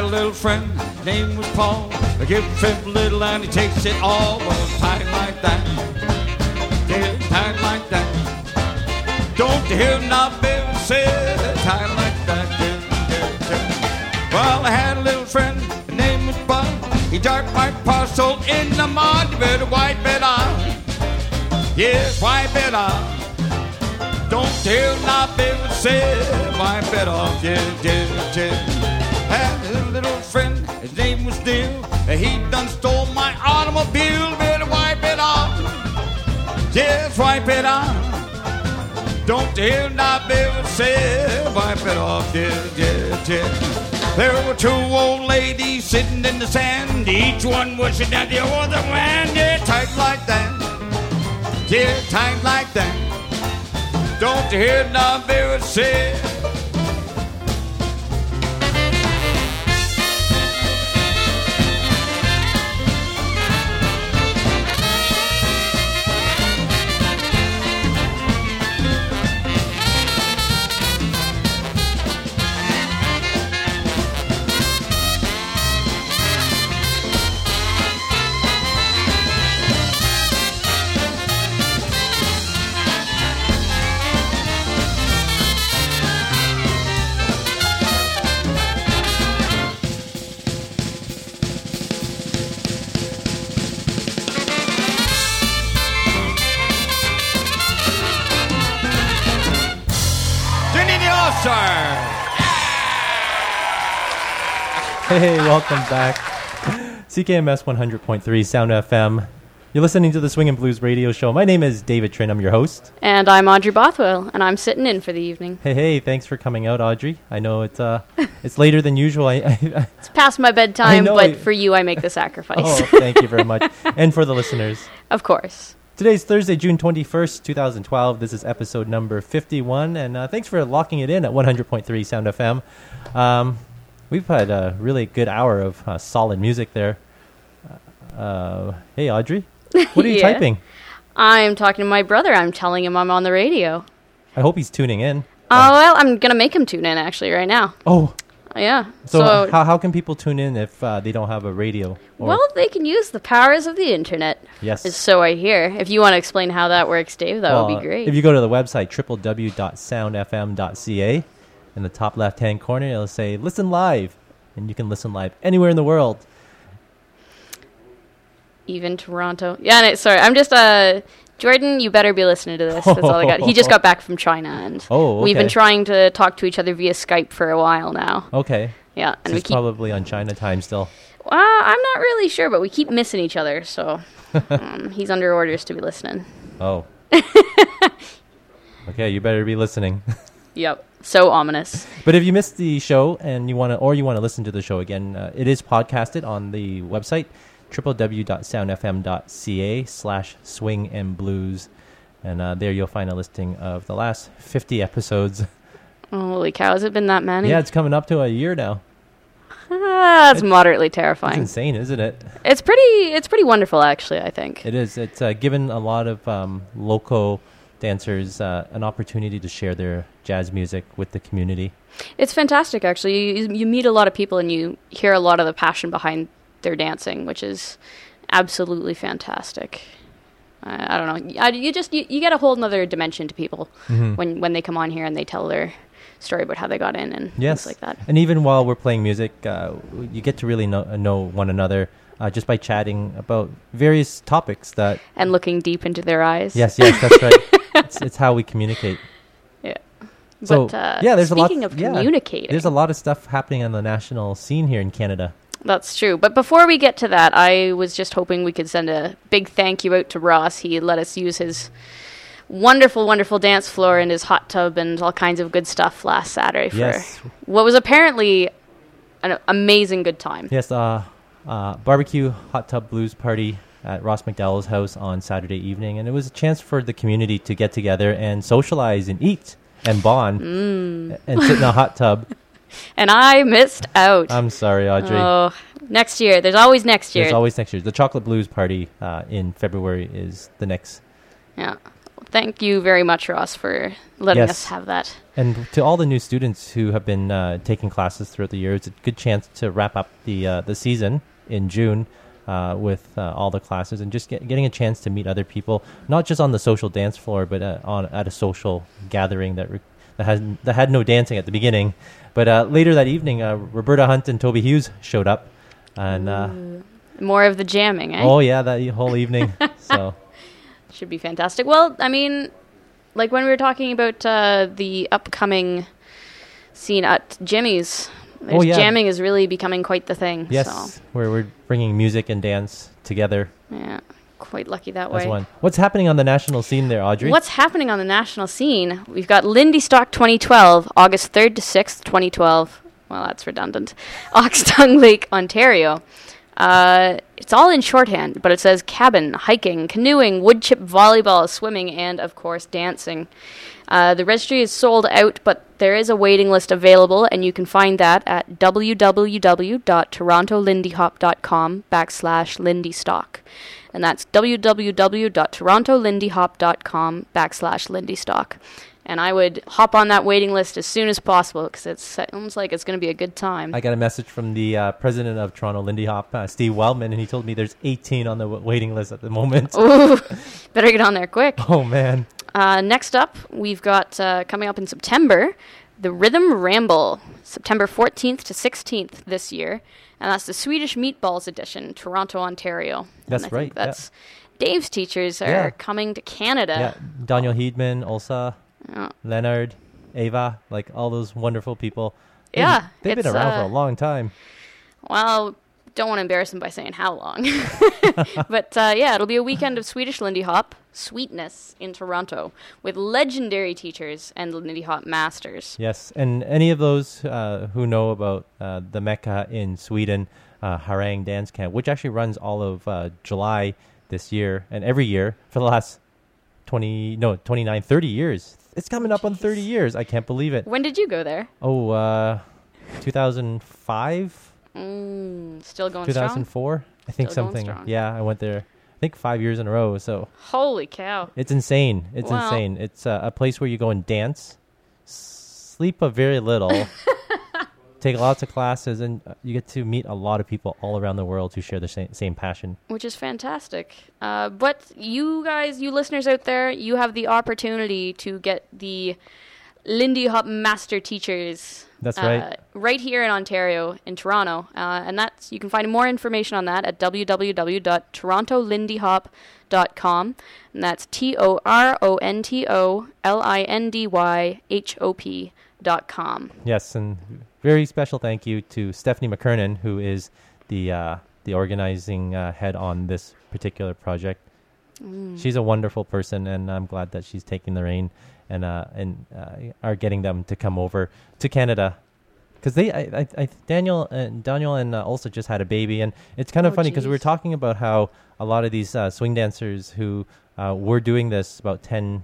a little friend, his name was Paul. I give him a little and he takes it all. Well, tight like that, yeah, tight like that. Don't you hear now, baby, say tight like that, yeah, yeah, yeah. Well, I had a little friend, his name was Bud. He darked my parcel in the mud. You better wipe it off, yes, wipe it off. Don't you hear now, baby, say wipe it off, yeah, yeah, yeah. Had a little friend, his name was Neil. He done stole my automobile. Better wipe it off, just wipe it off. Don't you hear now, baby, say wipe it off, yeah, yeah, yeah. There were two old ladies sitting in the sand. Each one wishing that the other man. Yeah, tight like that, yeah, tight like that. Don't you hear now, baby, say. Hey, welcome back. CKMS 100.3 Sound FM. You're listening to the Swing and Blues radio show. My name is David Trin. I'm your host. And I'm Audrey Bothwell, and I'm sitting in for the evening. Hey, thanks for coming out, Audrey. I know it's later than usual. It's past my bedtime, but for you, I make the sacrifice. Oh, thank you very much. And for the listeners. Of course. Today's Thursday, June 21st, 2012. This is episode number 51, and thanks for locking it in at 100.3 Sound FM. We've had a really good hour of solid music there. Hey, Audrey, what are you typing? I'm talking to my brother. I'm telling him I'm on the radio. I hope he's tuning in. Well, I'm going to make him tune in, actually, right now. Oh. Yeah. So how can people tune in if they don't have a radio? Well, they can use the powers of the internet. Yes. So I hear. If you want to explain how that works, Dave, that would be great. If you go to the website, www.soundfm.ca, in the top left-hand corner, it'll say Listen Live. And you can listen live anywhere in the world. Even Toronto. Yeah, sorry. I'm just... Jordan, you better be listening to this. That's all I got. He just got back from China, and we've been trying to talk to each other via Skype for a while now. Okay. Yeah. And he's probably on China time still. I'm not really sure, but we keep missing each other, so he's under orders to be listening. Oh. Okay, you better be listening. Yep. So ominous. But if you missed the show and you want to listen to the show again, it is podcasted on the website www.soundfm.ca/swing-and-blues, and there you'll find a listing of the last 50 episodes. Holy cow, has it been that many? Yeah, it's coming up to a year now. That's moderately terrifying. It's insane, isn't it? It's pretty wonderful, actually, I think. It is. It's given a lot of local dancers an opportunity to share their jazz music with the community. It's fantastic, actually. You meet a lot of people and you hear a lot of the passion behind their dancing, which is absolutely fantastic. I don't know. You get a whole nother dimension to people when they come on here and they tell their story about how they got in and things like that. And even while we're playing music, you get to really know one another just by chatting about various topics that... And looking deep into their eyes. Yes, that's right. It's how we communicate. Yeah. So, there's speaking of communicating... There's a lot of stuff happening on the national scene here in Canada. That's true. But before we get to that, I was just hoping we could send a big thank you out to Ross. He let us use his wonderful, wonderful dance floor and his hot tub and all kinds of good stuff last Saturday for what was apparently an amazing good time. Yes, barbecue hot tub blues party at Ross McDowell's house on Saturday evening, and it was a chance for the community to get together and socialize and eat and bond and sit in a hot tub. And I missed out. I'm sorry, Audrey. Oh, next year. There's always next year. There's always next year. The Chocolate Blues Party in February is the next. Yeah. Thank you very much, Ross, for letting Yes. us have that. And to all the new students who have been taking classes throughout the year, it's a good chance to wrap up the season in June with all the classes and just getting a chance to meet other people, not just on the social dance floor, but at a social gathering that had no dancing at the beginning. But later that evening, Roberta Hunt and Toby Hughes showed up. And More of the jamming, eh? oh yeah, that whole evening. So Should be fantastic. Well, I mean, like when we were talking about the upcoming scene at Jimmy's, jamming is really becoming quite the thing. yes, So, where we're bringing music and dance together yeah, quite lucky that as way. one. What's happening on the national scene there, Audrey? What's happening on the national scene? We've got Lindy Stock 2012, August 3rd to 6th, 2012. Well, that's redundant. Oxtongue Lake, Ontario. It's all in shorthand, but it says cabin, hiking, canoeing, woodchip volleyball, swimming, and, of course, dancing. The registry is sold out, but there is a waiting list available, and you can find that at www.torontolindyhop.com/lindystock. And that's www.torontolindyhop.com/lindystock. And I would hop on that waiting list as soon as possible because it sounds like it's going to be a good time. I got a message from the president of Toronto Lindy Hop, Steve Wildman, and he told me there's 18 on the waiting list at the moment. Ooh, better get on there quick. Oh, man. Next up, we've got coming up in September, the Rhythm Ramble, September 14th to 16th this year. And that's the Swedish Meatballs edition, Toronto, Ontario. That's and I think right, That's Dave's teachers are Yeah. coming to Canada. Yeah, Daniel Heedman, Ulsa, Yeah. Leonard, Ava, like all those wonderful people. Yeah, They've been it's, around for a long time. Well, don't want to embarrass them by saying how long. But yeah, it'll be a weekend of Swedish Lindy Hop, Sweetness in Toronto, with legendary teachers and Lindy Hop masters. Yes, and any of those who know about the Mecca in Sweden, Harang Dance Camp, which actually runs all of July this year and every year for the last 30 years. It's coming up on 30 years. I can't believe it. When did you go there? 2005, Still going strong? 2004. I think Still going something. strong. Yeah, I went there. I think 5 years in a row. So Holy cow. it's insane. It's Wow. insane. It's a place where you go and dance, sleep a very little, take lots of classes, and you get to meet a lot of people all around the world who share the same passion. Which is fantastic. But you guys, you listeners out there, you have the opportunity to get the Lindy Hop Master Teachers. That's right. Right here in Ontario, in Toronto. And that's you can find more information on that at www.torontolindyhop.com. And that's TORONTOLINDYHOP.com. Yes, and very special thank you to Stephanie McKernan, who is the organizing head on this particular project. She's a wonderful person, and I'm glad that she's taking the reign and are getting them to come over to Canada. Because Daniel and Ulsa just had a baby, and it's kind of funny because we were geez. talking about how a lot of these swing dancers who were doing this about 10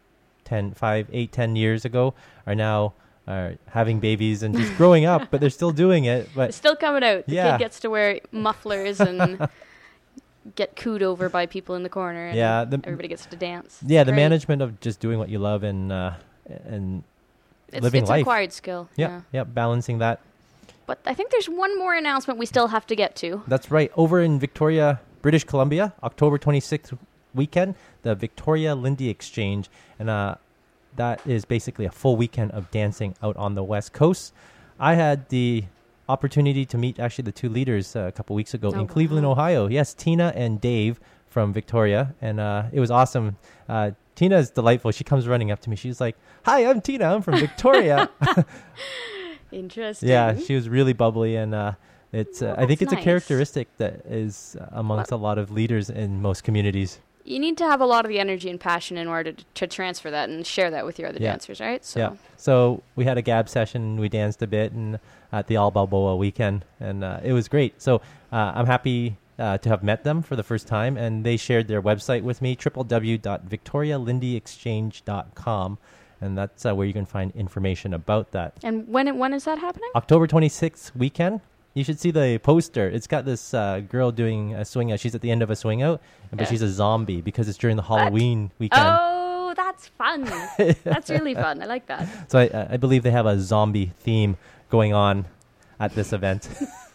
years ago are now having babies and just growing up, but they're still doing it. But It's still coming out. The Yeah. kid gets to wear mufflers and get cooed over by people in the corner. And Yeah, everybody gets to dance. yeah, It's the great. management of just doing what you love and living It's life. acquired skill. Yeah, balancing that. But I think there's one more announcement we still have to get to. That's right. Over in Victoria, British Columbia, October 26th weekend, the Victoria Lindy Exchange. And that is basically a full weekend of dancing out on the West Coast. I had the opportunity to meet actually the two leaders a couple weeks ago in Cleveland, wow. Ohio. Yes, Tina and Dave from Victoria. And it was awesome. Tina is delightful. She comes running up to me. She's like, "Hi, I'm Tina. I'm from Victoria." Interesting. Yeah, she was really bubbly, and it's. I think it's nice. a characteristic that is amongst a lot of leaders in most communities. You need to have a lot of the energy and passion in order to transfer that and share that with your other Yeah. dancers, right? So Yeah. So we had a gab session. We danced a bit, and at the All Balboa weekend, and it was great. So I'm happy to have met them for the first time, and they shared their website with me, www.victorialindyexchange.com, and that's where you can find information about that. And when is that happening? October 26th weekend. You should see the poster. It's got this girl doing a swing out. She's at the end of a swing out, but Yeah. she's a zombie because it's during the Halloween weekend. Oh, That's fun. That's really fun. I like that. So I believe they have a zombie theme going on at this event.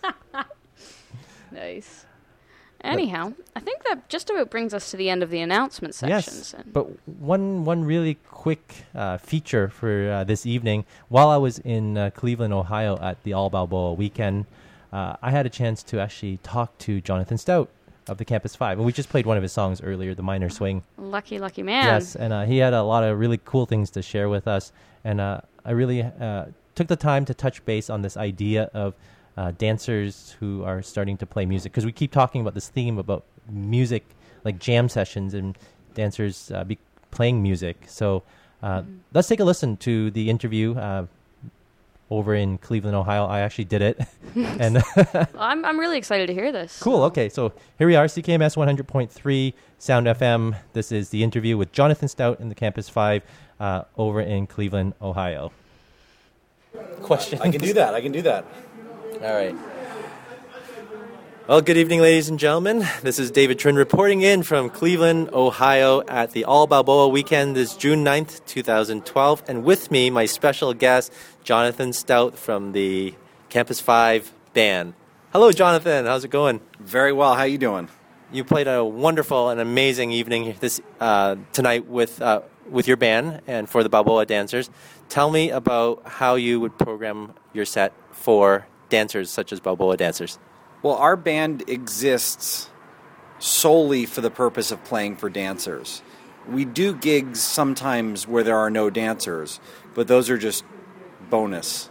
Nice. Anyhow, I think that just about brings us to the end of the announcement sections. Yes, but one really quick feature for this evening. While I was in Cleveland, Ohio at the All Balboa weekend, I had a chance to actually talk to Jonathan Stout of the Campus 5. And we just played one of his songs earlier, The Minor Swing. Lucky man. Yes, and he had a lot of really cool things to share with us. And I really took the time to touch base on this idea of dancers who are starting to play music, because we keep talking about this theme about music, like jam sessions and dancers playing music. So let's take a listen to the interview over in Cleveland, Ohio. I actually did it. And I'm really excited to hear this. Cool. Okay, so here we are, CKMS 100.3 Sound FM. This is the interview with Jonathan Stout in the Campus 5 over in Cleveland, Ohio. Question. I can do that. All right. Well, good evening, ladies and gentlemen. This is David Trin reporting in from Cleveland, Ohio at the All Balboa weekend this June 9th, 2012. And with me, my special guest, Jonathan Stout from the Campus 5 band. Hello, Jonathan. How's it going? Very well. How you doing? You played a wonderful and amazing evening this tonight with your band and for the Balboa dancers. Tell me about how you would program your set for dancers such as Balboa dancers. Well, our band exists solely for the purpose of playing for dancers. We do gigs sometimes where there are no dancers, but those are just bonus.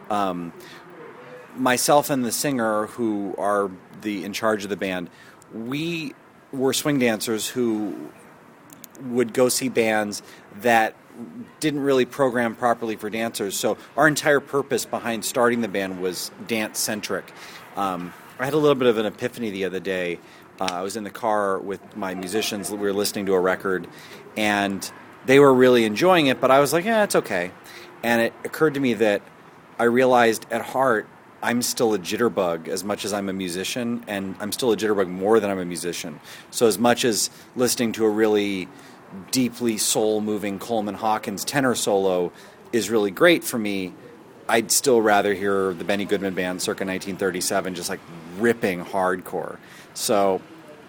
Myself and the singer, who are in charge of the band, we were swing dancers who would go see bands that didn't really program properly for dancers. So our entire purpose behind starting the band was dance-centric. I had a little bit of an epiphany the other day. I was in the car with my musicians. We were listening to a record, and they were really enjoying it, but I was like, yeah, it's okay. And it occurred to me that I realized at heart I'm still a jitterbug as much as I'm a musician, and I'm still a jitterbug more than I'm a musician. So as much as listening to a really deeply soul-moving Coleman Hawkins tenor solo is really great for me, I'd still rather hear the Benny Goodman Band circa 1937 just like ripping hardcore. So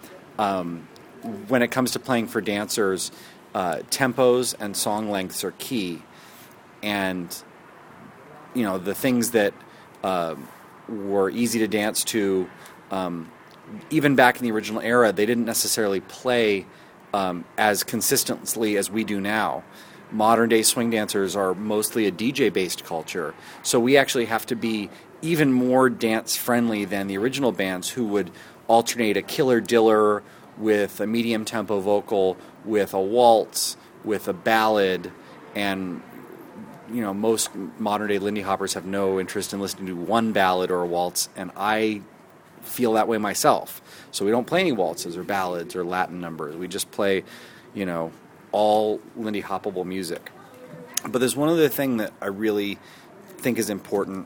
when it comes to playing for dancers, tempos and song lengths are key. And, you know, the things that were easy to dance to, even back in the original era, they didn't necessarily play as consistently as we do now. Modern-day swing dancers are mostly a DJ-based culture, so we actually have to be even more dance-friendly than the original bands, who would alternate a killer diller with a medium-tempo vocal, with a waltz, with a ballad, and you know, most modern-day Lindy Hoppers have no interest in listening to one ballad or a waltz, and I feel that way myself. So we don't play any waltzes or ballads or Latin numbers. We just play, you know, all Lindy Hoppable music. But there's one other thing that I really think is important.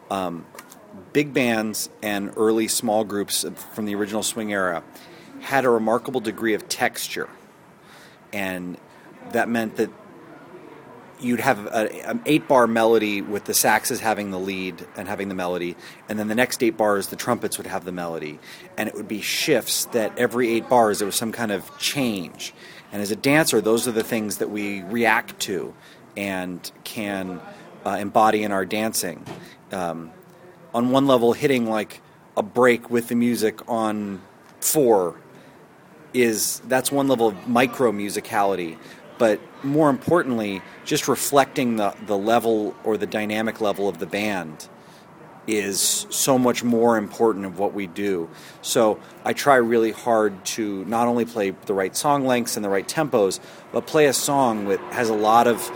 Big bands and early small groups from the original swing era had a remarkable degree of texture. And that meant that you'd have an 8-bar melody with the saxes having the lead and having the melody, and then the next 8 bars the trumpets would have the melody. And it would be shifts that every 8 bars there was some kind of change. And as a dancer, those are the things that we react to and can embody in our dancing. On one level, hitting like a break with the music on 4 that's one level of micro musicality. But more importantly, just reflecting the level or the dynamic level of the band is so much more important of what we do. So I try really hard to not only play the right song lengths and the right tempos, but play a song that has a lot of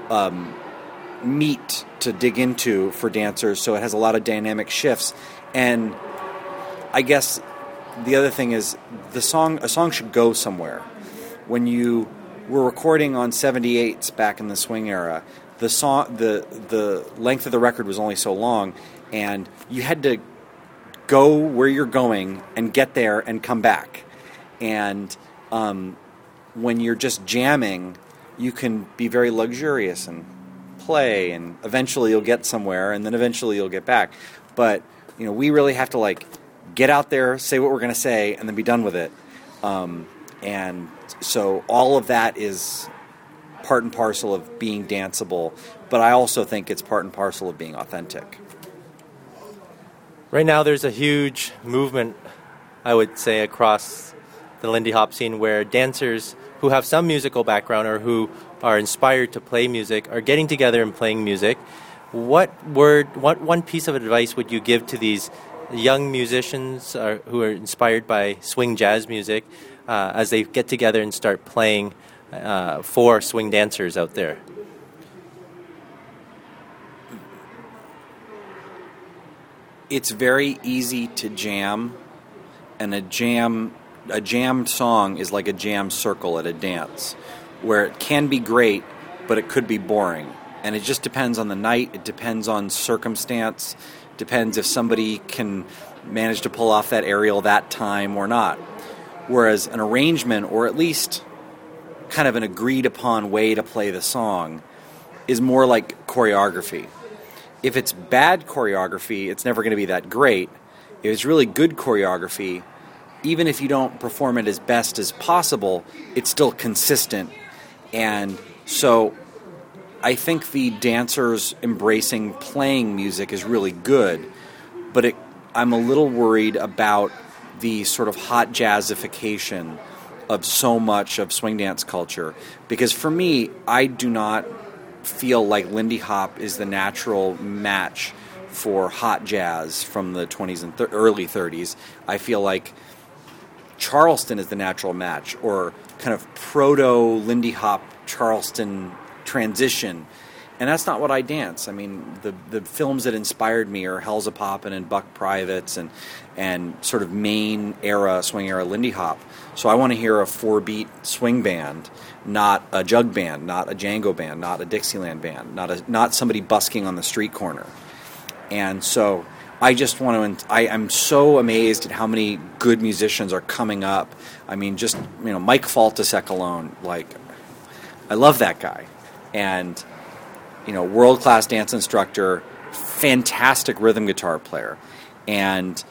meat to dig into for dancers, so it has a lot of dynamic shifts. And I guess the other thing is a song should go somewhere. When you were recording on 78s back in the swing era, the length of the record was only so long, and you had to go where you're going and get there and come back. And when you're just jamming, you can be very luxurious and play, and eventually you'll get somewhere, and then eventually you'll get back. But we really have to like get out there, say what we're going to say, and then be done with it. And so all of that is part and parcel of being danceable, but I also think it's part and parcel of being authentic. Right now there's a huge movement, I would say, across the Lindy Hop scene where dancers who have some musical background or who are inspired to play music are getting together and playing music. What one piece of advice would you give to these young musicians who are inspired by swing jazz music as they get together and start playing for swing dancers out there? It's very easy to jam, and a jammed song is like a jam circle at a dance, where it can be great, but it could be boring. And it just depends on the night, it depends on circumstance, depends if somebody can manage to pull off that aerial that time or not. Whereas an arrangement, or at least kind of an agreed upon way to play the song, is more like choreography. If it's bad choreography, it's never going to be that great. If it's really good choreography, even if you don't perform it as best as possible, it's still consistent. And so I think the dancers embracing playing music is really good, but I'm a little worried about the sort of hot jazzification of so much of swing dance culture. Because for me, I do not feel like Lindy Hop is the natural match for hot jazz from the 20s and early 30s. I feel like Charleston is the natural match, or kind of proto-Lindy Hop Charleston transition. And that's not what I dance. I mean, the films that inspired me are Hell's A-Poppin' and Buck Privates and sort of main era, swing era Lindy Hop. So I want to hear a 4-beat swing band, not a jug band, not a Django band, not a Dixieland band, not somebody busking on the street corner. And so I just want to. I'm so amazed at how many good musicians are coming up. I mean, just Mike Faltasek alone. Like, I love that guy, and world class dance instructor, fantastic rhythm guitar player, and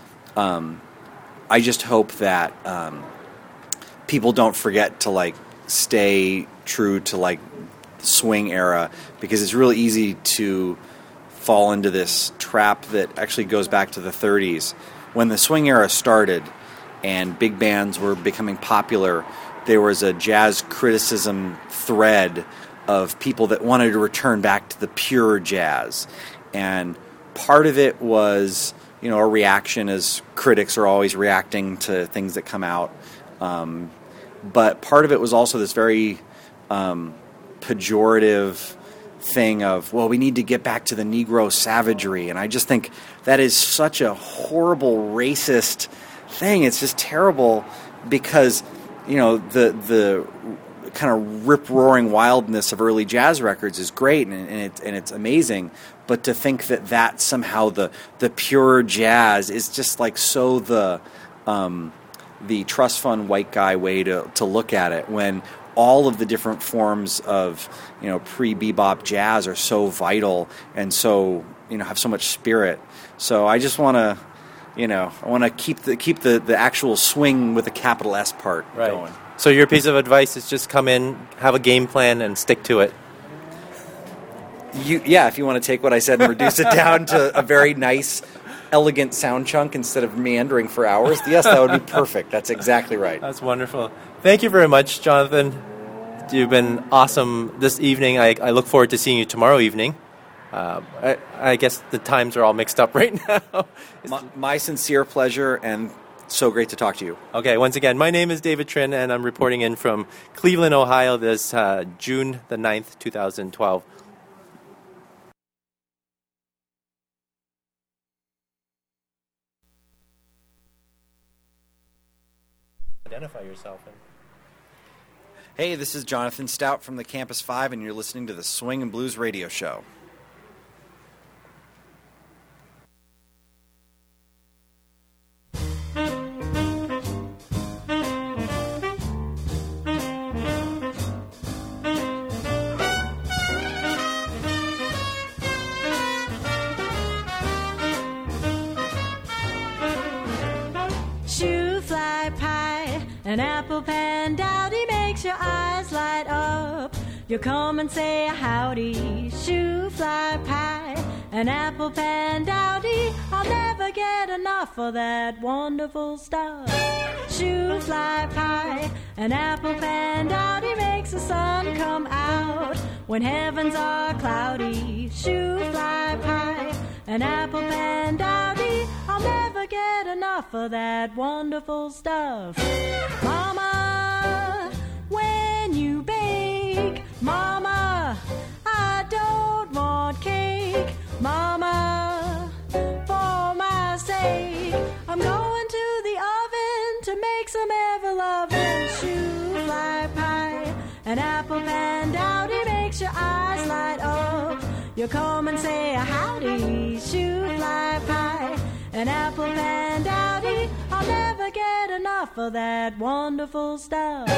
I just hope that people don't forget to like stay true to like swing era, because it's really easy to fall into this trap that actually goes back to the 30s. When the swing era started and big bands were becoming popular, there was a jazz criticism thread of people that wanted to return back to the pure jazz. And part of it was, a reaction, as critics are always reacting to things that come out. But part of it was also this very pejorative thing of, well, we need to get back to the Negro savagery. And I just think that is such a horrible racist thing. It's just terrible, because the kind of rip-roaring wildness of early jazz records is great, and it's amazing, but to think that somehow the pure jazz is just like so the trust fund white guy way to look at it, when all of the different forms of pre-bebop jazz are so vital and so have so much spirit. So I just want to I want to keep the actual swing with a capital S part going. So your piece of advice is just come in, have a game plan, and stick to it. If you want to take what I said and reduce it down to a very nice, elegant sound chunk instead of meandering for hours, yes, that would be perfect. That's exactly right. That's wonderful. Thank you very much, Jonathan. You've been awesome this evening. I look forward to seeing you tomorrow evening. I guess the times are all mixed up right now. My sincere pleasure, and so great to talk to you. Okay, once again, my name is David Trin, and I'm reporting in from Cleveland, Ohio, this June the 9th, 2012. Identify yourself. Hey, this is Jonathan Stout from the Campus 5, and you're listening to the Swing and Blues Radio Show. An apple pandowdy makes your eyes light up. You come and say howdy, shoo fly pie. An apple pandowdy, I'll never get enough of that wonderful stuff. Shoo fly pie. An apple pandowdy makes the sun come out when heavens are cloudy. Shoo fly pie. An apple pandowdy, I'll never get enough of that wonderful stuff. Mama, when you bake, Mama, I don't want cake. Mama, for my sake, I'm going to the oven to make some ever-loving shoo fly pie. An apple pandowdy makes your eyes light up. You come and say howdy, shoo fly pie. An apple pandowdy, I'll never get enough of that wonderful stuff.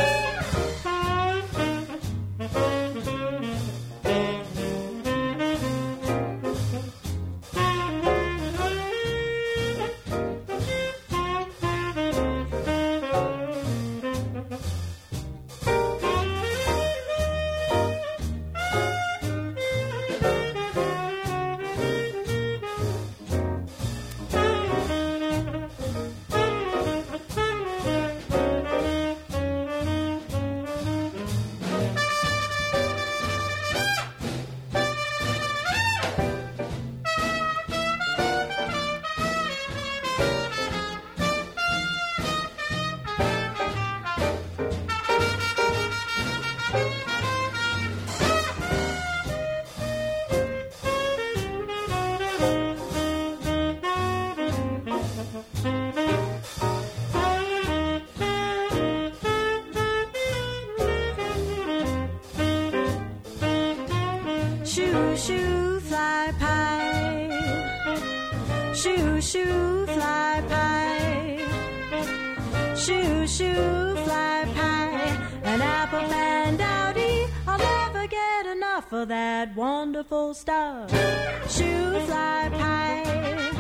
Shoo, shoo, fly pie. Shoo, shoo, fly pie. Shoo, shoo, fly pie. An apple pandowdy, I'll never get enough of that wonderful stuff. Shoo, fly pie.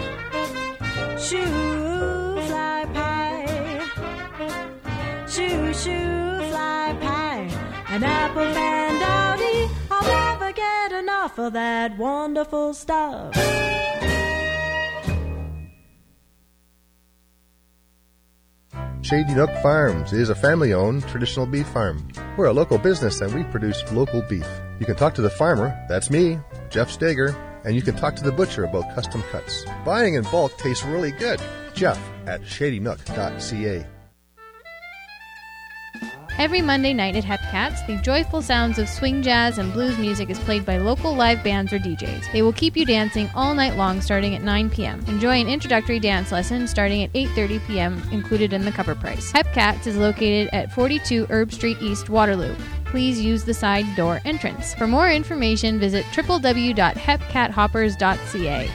Shoo, fly pie. Shoo, shoo, fly pie. An apple pandowdy, I'll never get enough of that wonderful stuff. Shady Nook Farms is a family-owned traditional beef farm. We're a local business and we produce local beef. You can talk to the farmer, that's me, Jeff Steger, and you can talk to the butcher about custom cuts. Buying in bulk tastes really good. Jeff at shadynook.ca. Every Monday night at Hepcats, the joyful sounds of swing jazz and blues music is played by local live bands or DJs. They will keep you dancing all night long starting at 9 p.m. Enjoy an introductory dance lesson starting at 8:30 p.m. included in the cover price. Hepcats is located at 42 Herb Street East, Waterloo. Please use the side door entrance. For more information, visit www.hepcathoppers.ca.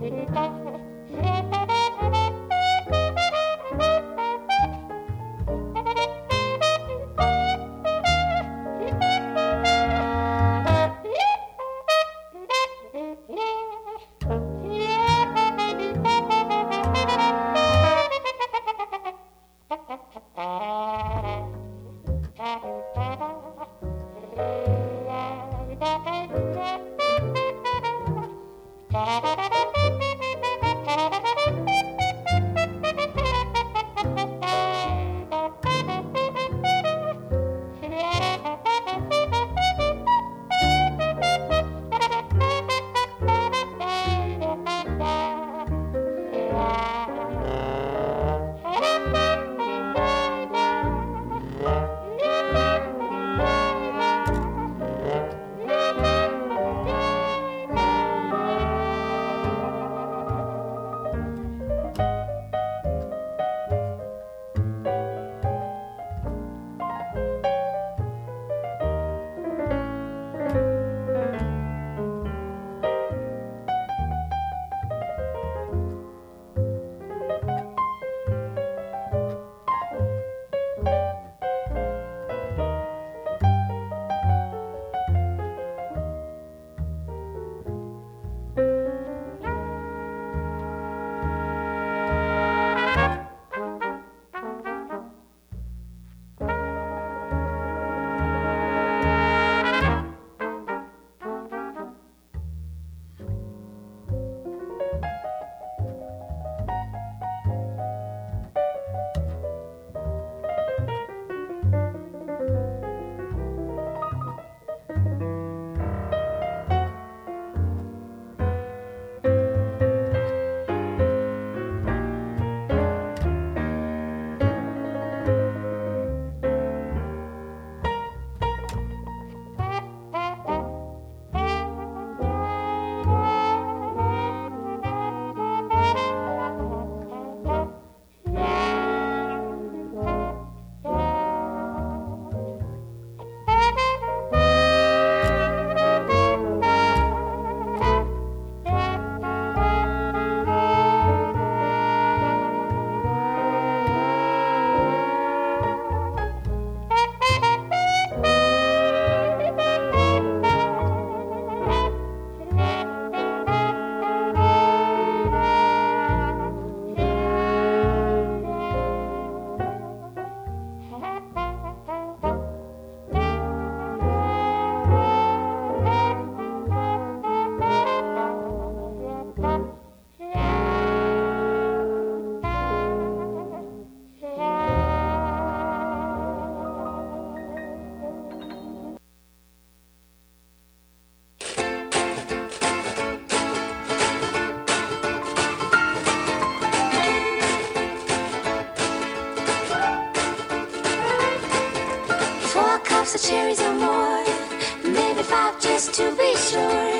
cups of cherries or more, maybe 5 just to be sure.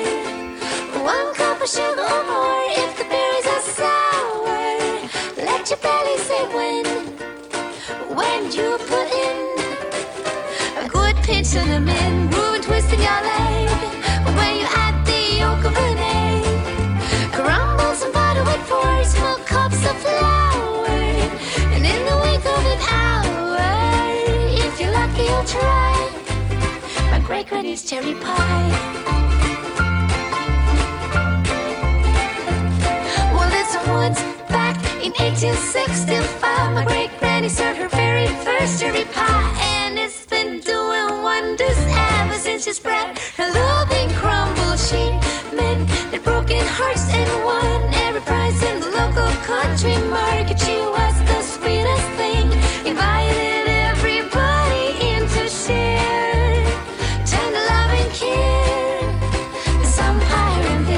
1 cup of sugar or more if the berries are sour. Let your belly say when you put in a good pinch cinnamon, groove and twist in your leg. When you add the yolk of an egg, crumble some butter with 4 small cups of flour, and in the wink of an hour, if you're lucky you'll try my great granny's cherry pie. Well, this was back in 1865. My great granny served her very first cherry pie, and it's been doing wonders ever since she spread her loving crumble. She made the broken hearts and won every prize in the local country market. She was the sweetest thing, invited everybody in to share tender love and care, some higher and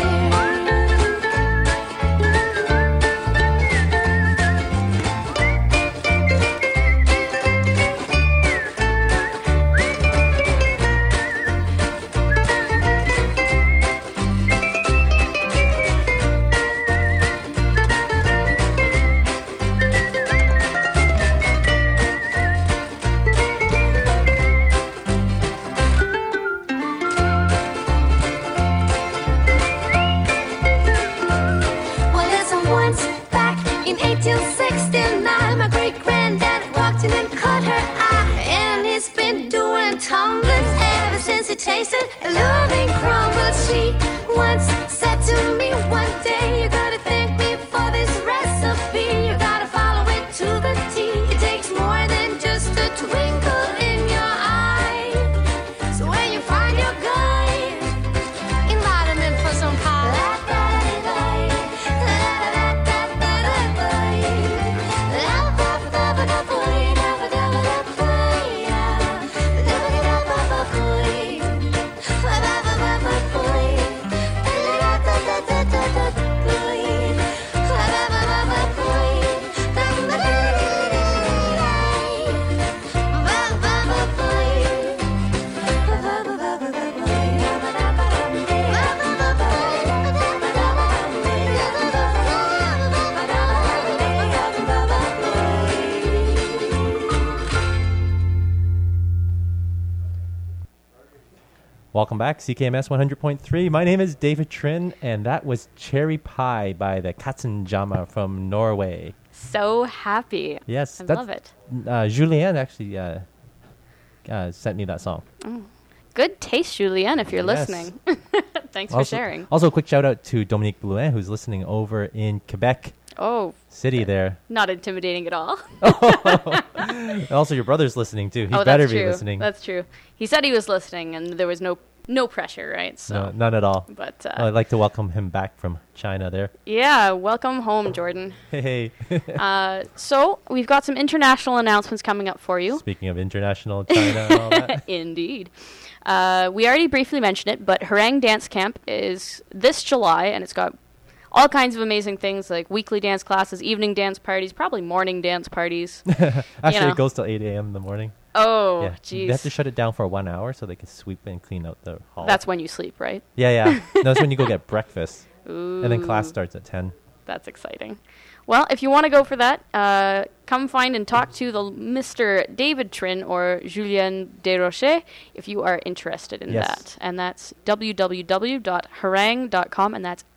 tasted loving crumble. She once said to me one day, you gotta thank me for this recipe. You gotta follow it to the T. It takes more than just a twinkle in your eye. So when you find your guy, invite him in for some pie. Welcome back, CKMS 100.3. My name is David Trin, and that was Cherry Pie by the Katzenjammer from Norway. So happy. Yes. I love it. Julianne actually sent me that song. Good taste, Julianne, if you're Yes. listening. Thanks for sharing. Also, a quick shout out to Dominique Blouin, who's listening over in Quebec Oh, City there. not intimidating at all. And also, your brother's listening too. He Oh, better that's be true. listening. That's true. He said he was listening, and there was no pressure, right? So, No, none at all. but I'd like to welcome him back from China there. yeah, welcome home, Jordan. Hey. So we've got some international announcements coming up for you. Speaking of international China and all that. Indeed. We already briefly mentioned it, but Harang Dance Camp is this July, and it's got all kinds of amazing things like weekly dance classes, evening dance parties, probably morning dance parties. Actually, know. it goes till 8 a.m. in the morning. Oh, Yeah. They have to jeez. shut it down for 1 hour so they can sweep and clean out the hall. That's when you sleep, right? Yeah. That's when you go get breakfast. Ooh, And then class starts at 10. that's exciting. Well, if you want to go for that, come find and talk to the Mr. David Trin or Julien Desrochers if you are interested in Yes. that. And that's www.harang.com, and that's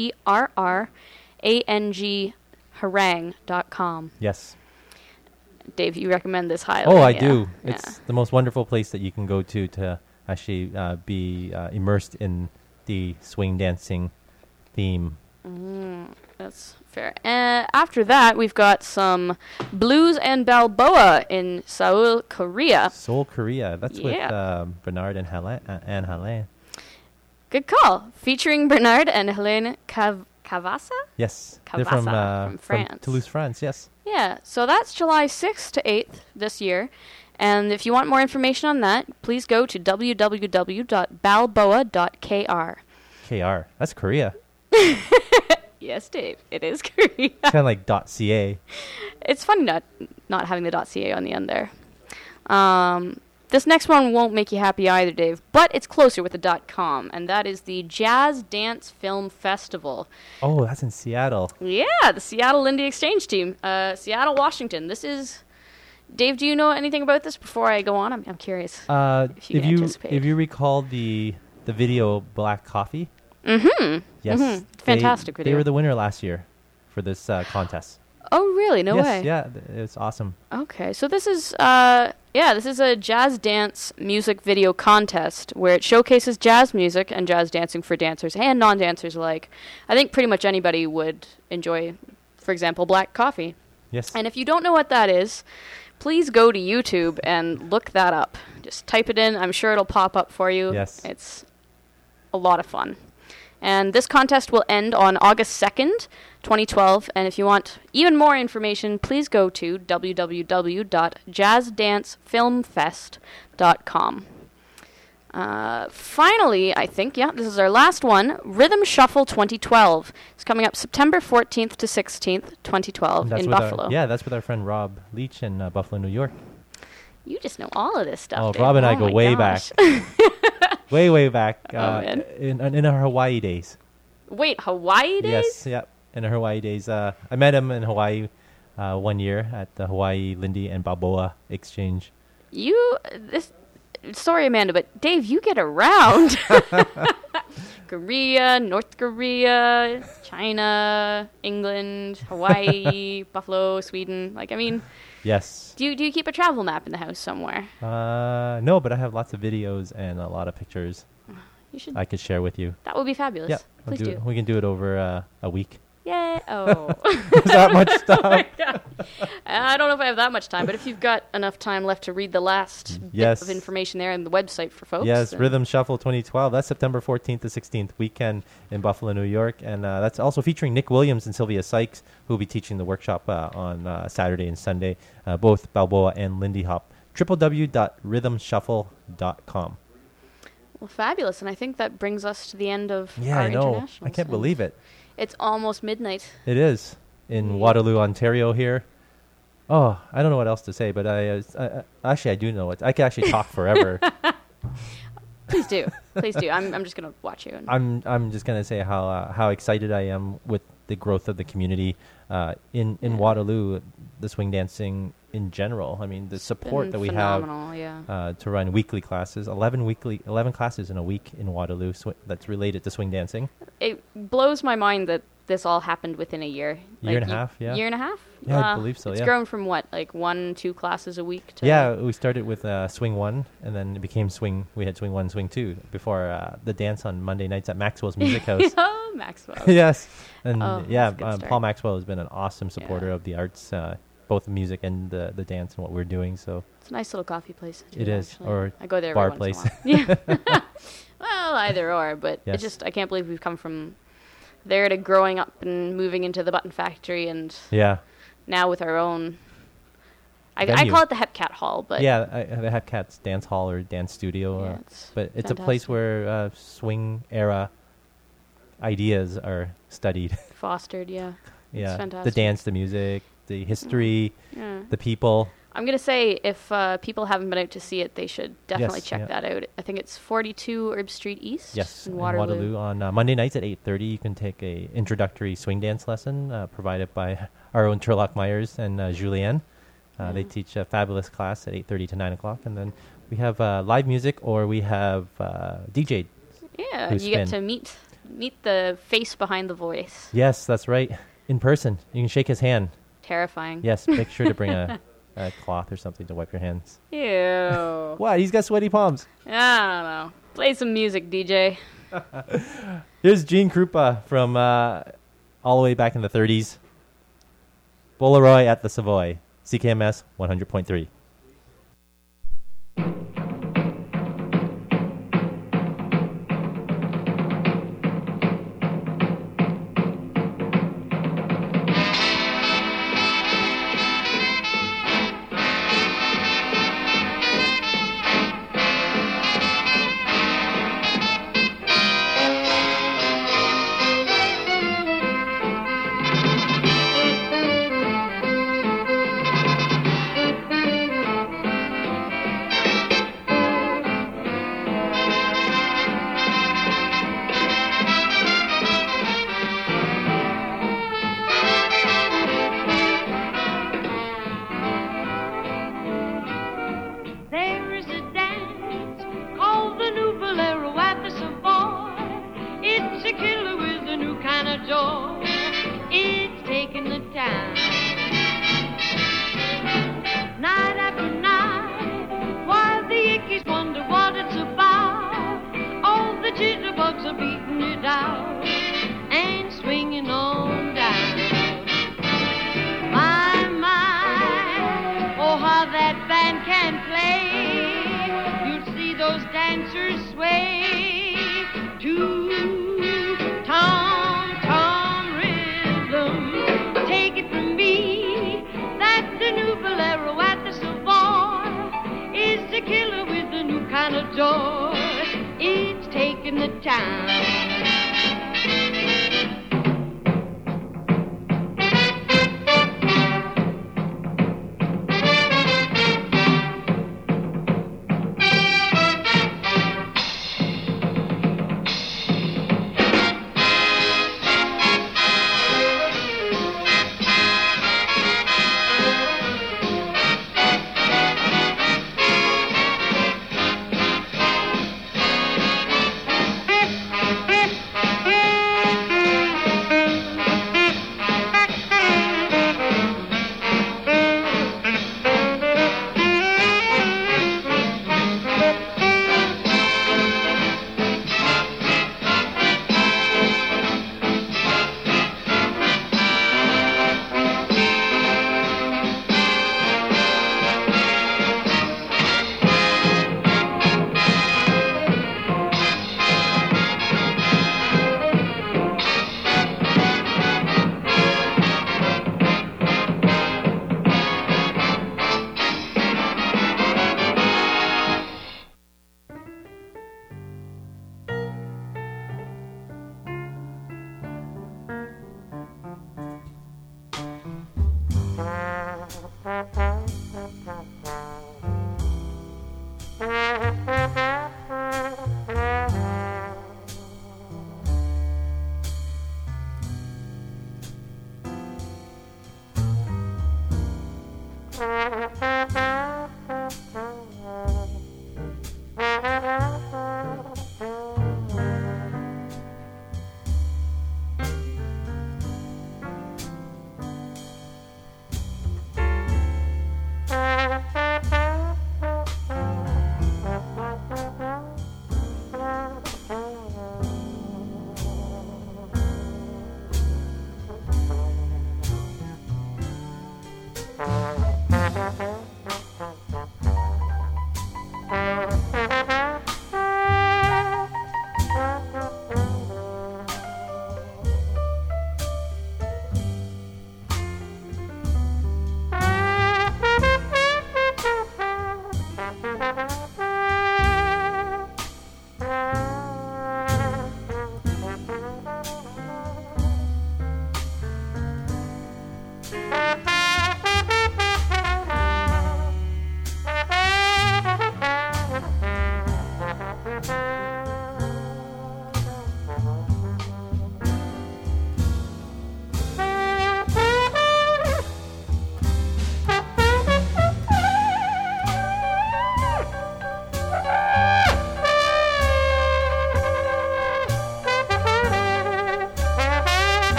HERRANG harang.com. Yes. Dave, you recommend this highly. Oh, I yeah. do. Yeah. It's the most wonderful place that you can go to actually be immersed in the swing dancing theme. That's fair. After that, we've got some Blues and Balboa in Seoul, Korea. Seoul, Korea. That's Yeah. with Bernard and Anne Helene. Good call. Featuring Bernard and Helene Cavassa? Yes. They're from Cavassa, from France. Toulouse, France. Yes. Yeah, so that's July 6th to 8th this year. And if you want more information on that, please go to www.balboa.kr. KR. That's Korea. Yes, Dave, it is Korea. Kind of like .ca. It's funny not having the .ca on the end there. This next one won't make you happy either, Dave, but it's closer with the .com, and that is the Jazz Dance Film Festival. Oh, that's in Seattle. Yeah, the Seattle Lindy Exchange team, Seattle, Washington. This is Dave. Do you know anything about this before I go on? I'm curious. If you anticipate. if you recall the video Black Coffee. Mm-hmm. Yes. Mhm. Fantastic They video. were the winner last year for this contest. Oh, really? No yes, way. Yeah, it's awesome. Okay, so this is this is a jazz dance music video contest where it showcases jazz music and jazz dancing for dancers and non-dancers alike. I think pretty much anybody would enjoy, for example, Black Coffee. Yes. And if you don't know what that is, please go to YouTube and look that up. Just type it in. I'm sure it'll pop up for you. Yes. It's a lot of fun. And this contest will end on August 2nd, 2012. And if you want even more information, please go to www.jazzdancefilmfest.com. Finally, I think, this is our last one, Rhythm Shuffle 2012. It's coming up September 14th to 16th, 2012 And in with Buffalo. that's with our friend Rob Leach in Buffalo, New York. You just know all of this stuff. Oh, Dave. Rob and I Oh go my way gosh. back. way back. man. In our Hawaii days. Wait, Hawaii days? Yes, yep. In our Hawaii days. I met him in Hawaii 1 year at the Hawaii Lindy and Balboa Exchange. Sorry, Amanda, but Dave, you get around. Korea, North Korea, China, England, Hawaii, Buffalo, Sweden. Yes. Do you keep a travel map in the house somewhere? No, but I have lots of videos and a lot of pictures You should. I could share with you. That would be fabulous. Yeah, Please do. We can do it over a week. Yay! Oh. Is that much stuff? I don't know if I have that much time, but if you've got enough time left to read the last Yes. bit of information there on the website for folks. Yes, then- Rhythm Shuffle 2012. That's September 14th to 16th weekend in Buffalo, New York. And that's also featuring Nick Williams and Sylvia Sykes, who will be teaching the workshop on Saturday and Sunday, both Balboa and Lindy Hop. www.rhythmshuffle.com. Well, fabulous. And I think that brings us to the end of Yeah, our I know. internationals. I can't And believe it. It's almost midnight. It is in Waterloo, Ontario here. Oh, I don't know what else to say, but I actually I do know it. I could actually talk forever. Please do. Please do. I'm just going to watch you. And I'm just gonna say how excited I am with the growth of the community in Waterloo, the swing dancing in general. I mean, the support been that we phenomenal, have to run weekly classes, 11 classes in a week in Waterloo that's related to swing dancing. It blows my mind that this all happened within a year. Year and a half, yeah. Year and a half? Yeah, I believe so, It's yeah. grown from what, like 1-2 classes a week to... Yeah, we started with Swing 1, and then it became Swing. We had Swing 1, Swing 2 before the dance on Monday nights at Maxwell's Music House. Oh, Maxwell. Yes, and Oh, yeah, that's a good start. Paul Maxwell has been an awesome supporter Yeah. of the arts, both the music and the dance and what we're doing. So It's a nice little coffee place. Too, It is, actually. or I go there bar every once place. in a while. Yeah. Well, either or, but Yes. I can't believe we've come from there to growing up and moving into the Button Factory, and yeah, now with our own... I Venue. call it the Hepcat Hall, but yeah, the Hepcat's dance hall or dance studio, Yeah, it's but it's a place fantastic. where swing era ideas are studied. fostered, yeah. Yeah, It's the fantastic. dance, the music, the history, Yeah. the people. I'm going to say if people haven't been out to see it, they should definitely Yes, check yeah. that out. I think it's 42 Herb Street East Yes, in in Waterloo. on Monday nights at 8:30. You can take a introductory swing dance lesson provided by our own Turlock Myers and Julianne. They teach a fabulous class at 8:30 to 9 o'clock, and then we have live music or we have DJ. Yeah, Who's you get spin. to meet the face behind the voice. Yes, that's right. In person, you can shake his hand. Terrifying. Yes, make sure to bring a cloth or something to wipe your hands. Ew. What? He's got sweaty palms. I don't know. Play some music, DJ. Here's Gene Krupa from all the way back in the 30s. Bolaroy at the Savoy. CKMS 100.3. There is a dance called the New Bolero at the Savoy. It's a killer with a new kind of joy. It's taking the time. Night after night, while the Yankees wonder what it's about, all the jitterbugs are beating it out and swinging on down. My, oh how that band can play. You'll see those dancers sway to tom-tom rhythm. Take it from me that the new bolero at the Savoy is the killer with a new kind of joy. It's taking the time.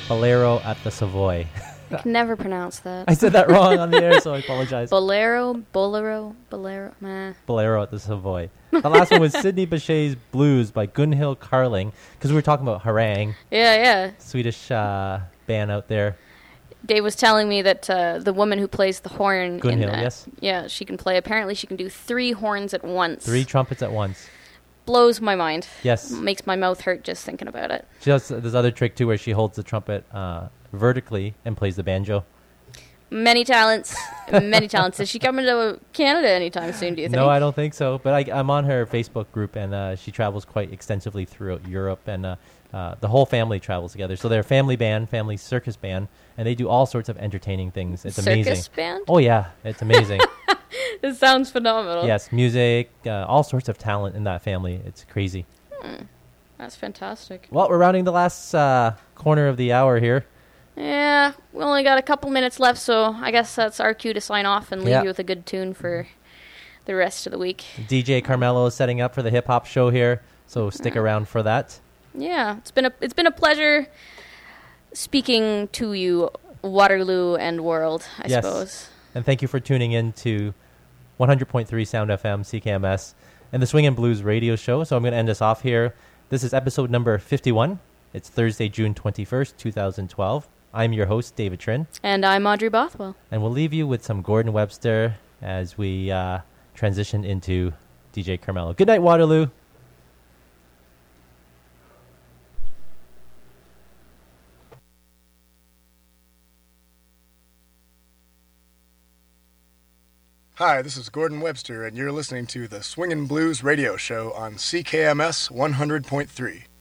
Bolero at the Savoy. I can never pronounce that. I said that wrong on the air, so I apologize. Bolero. Meh. Bolero at the Savoy. The last one was Sidney Bechet's Blues by Gunhild Carling, because we were talking about Harang, Yeah. Swedish band out there. Dave was telling me that the woman who plays the horn Gunhild, in that, yes. yeah, she can play. Apparently, she can do 3 horns at once. 3 trumpets at once. Blows my mind. Yes. Makes my mouth hurt just thinking about it. She does this other trick, too, where she holds the trumpet vertically and plays the banjo. Many talents. Many talents. Is she coming to Canada anytime soon, do you think? No, I don't think so. But I'm on her Facebook group, and she travels quite extensively throughout Europe, and the whole family travels together. So they're a family band, family circus band, and they do all sorts of entertaining things. It's amazing. Circus band? Oh, yeah. It's amazing. It sounds phenomenal. Yes, music, all sorts of talent in that family. It's crazy. That's fantastic. Well, we're rounding the last corner of the hour here. Yeah, we only got a couple minutes left, so I guess that's our cue to sign off and leave you with a good tune for the rest of the week. DJ Carmelo is setting up for the hip-hop show here, so stick around for that. Yeah, it's been a pleasure speaking to you, Waterloo and world, I suppose. And thank you for tuning in to 100.3 Sound FM, CKMS, and the Swing and Blues radio show. So I'm going to end us off here. This is episode number 51. It's Thursday, June 21st, 2012. I'm your host, David Trin. And I'm Audrey Bothwell. And we'll leave you with some Gordon Webster as we transition into DJ Carmelo. Good night, Waterloo. Hi, this is Gordon Webster, and you're listening to the Swingin' Blues radio show on CKMS 100.3.